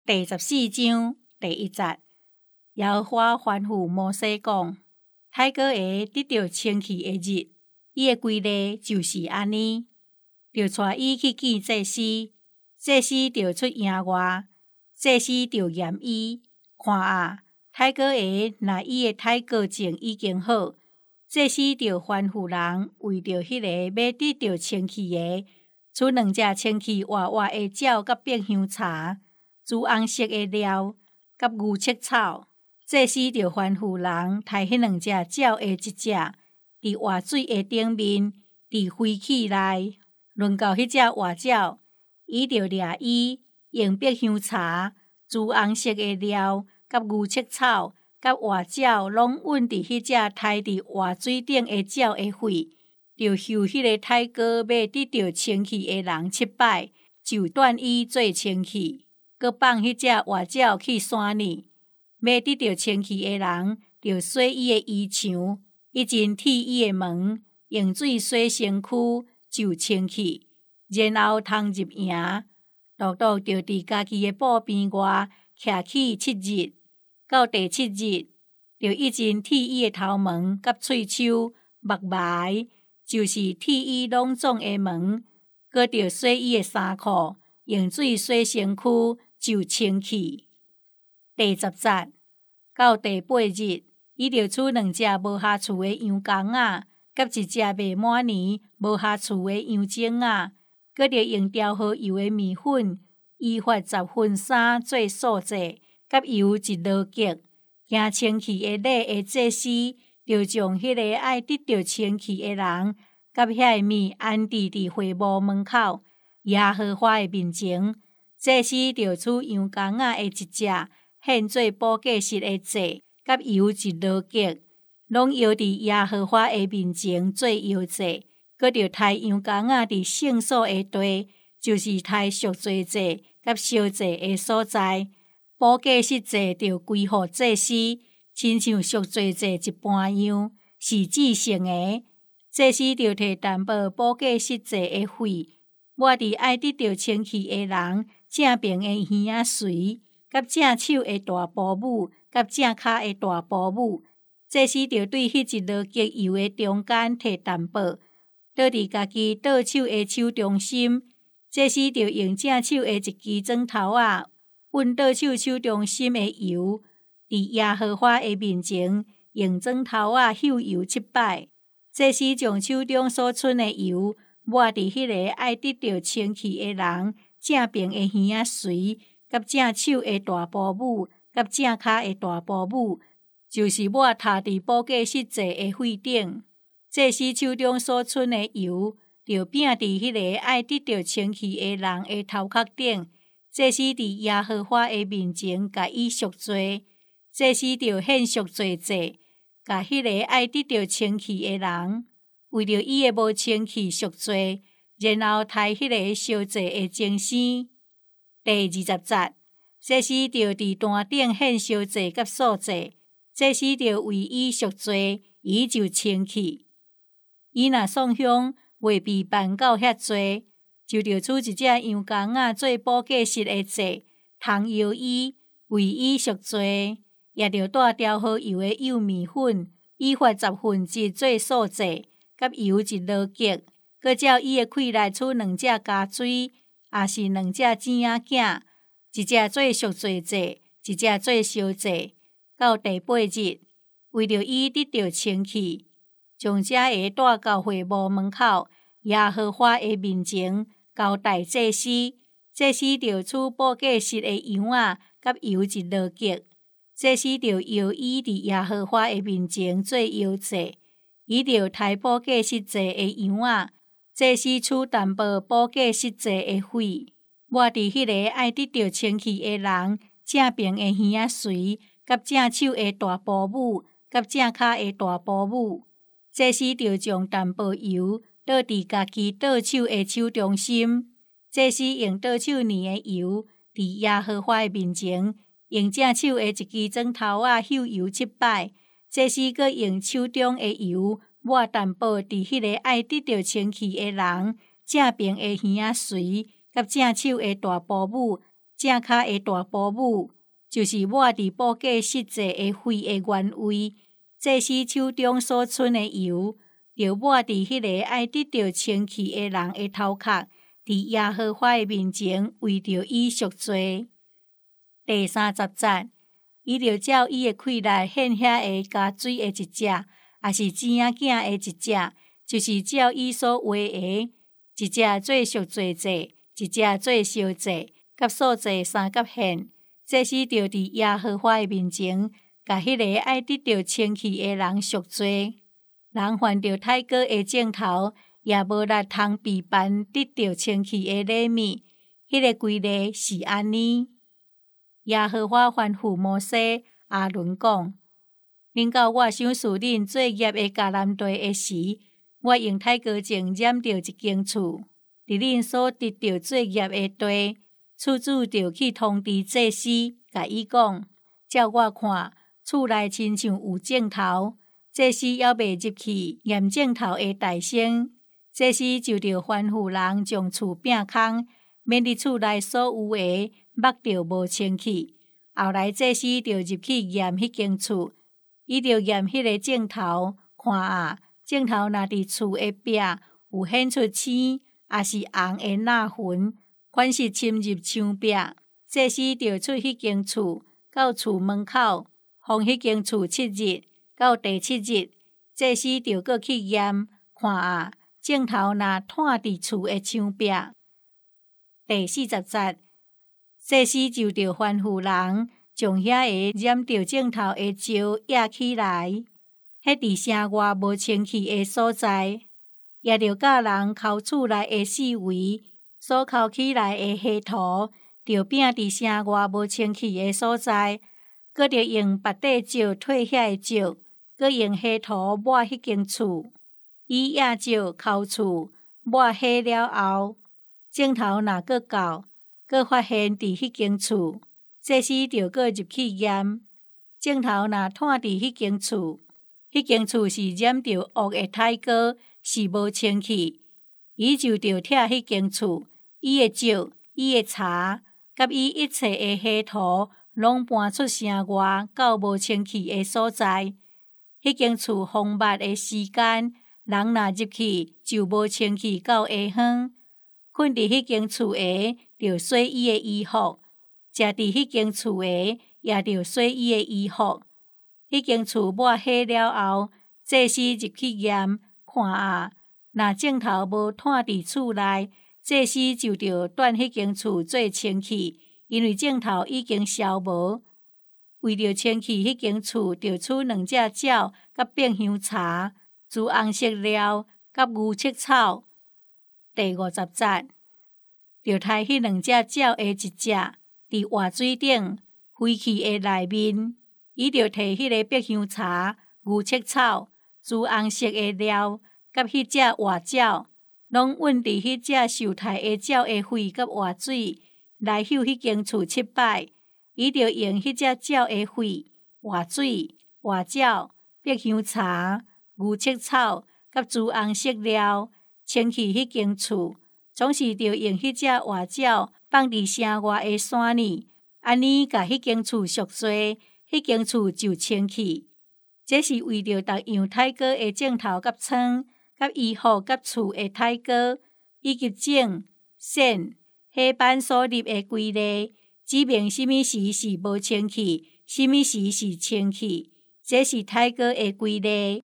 第14章第1節，耶和華吩咐摩西講：太哥會得到稱氣的日，伊的規例就是安尼，就帶伊去見祭司，祭司就出營外，祭司就驗伊，看啊，太哥會若伊的太哥證已經好，祭司就吩咐人為着迄個要得到稱氣的，取2隻稱氣活活的鳥甲百香茶。朱紅色的料，甲牛膝草，祭司就吩咐人抬迄2隻鳥的一隻，佇活水的頂面，佇灰器內，輪到迄隻活鳥，伊就掠伊，用百香茶、朱紅色的料，甲牛膝草，甲活鳥，攏穩佇迄隻抬佇活水頂的鳥的血，就受迄個太哥要得到稱氣的人7擺，就斷伊做稱氣。閣放迄隻活鳥去山裡，要得到稱氣的人，就洗伊的衣裳，以前剃伊的毛，用水洗身軀，就稱氣，然後通入營。獨獨就佇家己的布邊外徛起7日，到第7日，就以前剃伊的頭毛甲喙鬚、目眉，就是剃伊攏總的毛，閣就洗伊的衫褲，用水洗身軀。就稱氣。第10節，到第8日，伊就取2隻無下厝的羊公仔，甲1隻未滿年無下厝的羊精仔，閣就用調好油的麵粉，伊發10分3做素祭，甲油1落格。行稱氣的禮的祭司，就將迄個愛得到稱氣的人，甲遐個物安置佇會幕門口，耶和華的面前。祭司就取羊公仔的1隻，獻做補過失的祭，甲油1落格，攏搖佇耶和華的面前做搖祭。閣就抬羊公仔佇聖所的地，就是抬贖罪祭甲燒祭的所在。補過失祭就歸予祭司，親像贖罪祭一般樣，是至聖的。祭司就摕淡薄補過失祭的血，抹佇愛得到稱氣的人正邊的耳仔髓，甲正手的大哺母，甲正骹的大哺母。祭司就對迄1落格油的中間摕淡薄，倒佇家己倒手的手中心。祭司就用正手的一支磚頭仔，運倒手手中心的油，佇耶和華的面前，用磚頭仔澆油7擺。祭司將手中所剩的油抹佇迄個愛得到稱氣的人正邊的耳仔髓，甲正手的大哺母，甲正骹的大哺母，就是抹踏佇補過失祭的血頂。祭司手中所剩的油，就摒佇迄個愛得到稱氣的人的頭殼頂。祭司佇耶和華的面前，甲伊贖罪。祭司就獻贖罪祭，甲迄個愛得到稱氣的人，為着伊的無稱氣贖罪。然後抬迄個燒祭的精生。第20節，祭司就佇壇頂獻燒祭甲素祭，祭司就為伊贖罪，伊就稱氣。伊若送香未被辦到遐濟，就着取1隻羊公仔做補過失的祭，通搖伊，為伊贖罪，也着帶調好油的幼麵粉，伊發1/10做素祭，甲油1落格。閣照伊的氣內取2隻加水，也是2隻錢仔囝，1隻做贖罪祭，1隻做燒祭。到第8日，為着伊得到稱氣，將這個帶到會幕門口，耶和華的面前，交代祭司。祭司就取補過失的羊仔，甲油1落格。祭司就搖伊佇耶和華的面前做搖祭，伊就抬補過失祭的羊仔。祭司取淡薄補過失祭的血，抹佇迄個愛得到稱氣的人正邊的耳仔髓，甲正手的大哺母，甲正骹的大哺母。祭司就將淡薄油倒佇家己倒手的手中心。祭司用倒手捏的油，佇耶和華的面前，用正手的一支磚頭仔澆油7擺。祭司閣用手中的油。抹淡薄佇迄個愛得到稱氣的人正邊的耳仔髓，甲正手的大哺母， 正骹的大保姆，就是抹伫布架实际的灰的原位。祭司手中所剩的油，就抹伫迄个爱得到清气的人的头壳，伫耶和华的面前为着伊赎罪。第30节，伊就照伊的气力献遐个加水的一只，也是钱仔囝的一只，就是照伊所画的，一只做赎罪祭，一只做烧祭，甲素祭三角献。祭司就伫耶和华的面前，甲迄个爱得到清气的人赎罪。人犯着太过的镜头，也无力通备办得到清气的礼物。迄个规例是安尼。耶和华吩咐摩西、阿伦讲：恁到我赏赐恁做业的迦南地的时，我用太高镜染着一间厝，伫恁所得到做业的地，厝主就去通知祭司，甲伊讲：照我看，厝内亲像有镜头。祭司还未入去验镜头的大声，祭司就着吩咐人将厝摒空，免伫厝内所有的目着无清气。后来祭司就入去验迄间厝，伊就验迄个镜头，看啊，镜头若伫厝的壁有显出青，也是红的蜡痕，凡是侵入墙壁，祭司就出迄间厝，到厝门口，封迄间厝7日。到第7日，祭司就搁去验，看啊，镜头若摊伫厝的墙壁。第40节，祭司就着吩咐人将遐个染着镜头的石压起来，迄伫城外无清气的所在，也着教人抠厝内的四围，所抠起来的黑土，着摒伫城外无清气的所在，搁着用白底石褪遐个石。搁用黑土抹迄间厝，以野石抠厝，抹黑了后，镜头若搁到，搁发现伫迄间厝，祭司就搁入去验。镜头若摊伫迄间厝，迄间厝是染着黑的胎膏，是无清气，伊就着拆迄间厝，伊的石、伊的柴，甲伊一切的黑土，拢搬出城外到无清气的所在。迄间厝封密的时间，人若入去就无清气到下昏。困伫迄间厝的，着洗伊的衣服；食伫迄间厝的，也着洗伊的衣服。迄间厝抹黑了后，祭司入去验，看啊，若镜头无摊伫厝内，祭司就着断迄间厝做清气，因为镜头已经消无。为着清气，迄间厝着取2只鸟甲变香茶、朱红色料甲牛膝草。第50节，着杀迄2只鸟的一只，伫活水顶飞去的内面，伊着摕迄个变香茶、牛膝草、朱红色的料甲迄只活鸟，拢运伫迄只受害的鸟的肺甲活水，来嗅迄间厝7摆。伊着用迄只鸟的血、活水、活鸟、变香茶、牛膝草甲朱红色料清气迄间厝，总是着用迄只活鸟放伫城外的山里，安尼甲迄间厝赎罪，迄间厝就清气。这是为着逐样太高的镜头甲窗、甲衣服甲厝的太高，以及镜、线、黑板所立的规例。指明什么时是无清气，什么时是清气，这是太高的规例。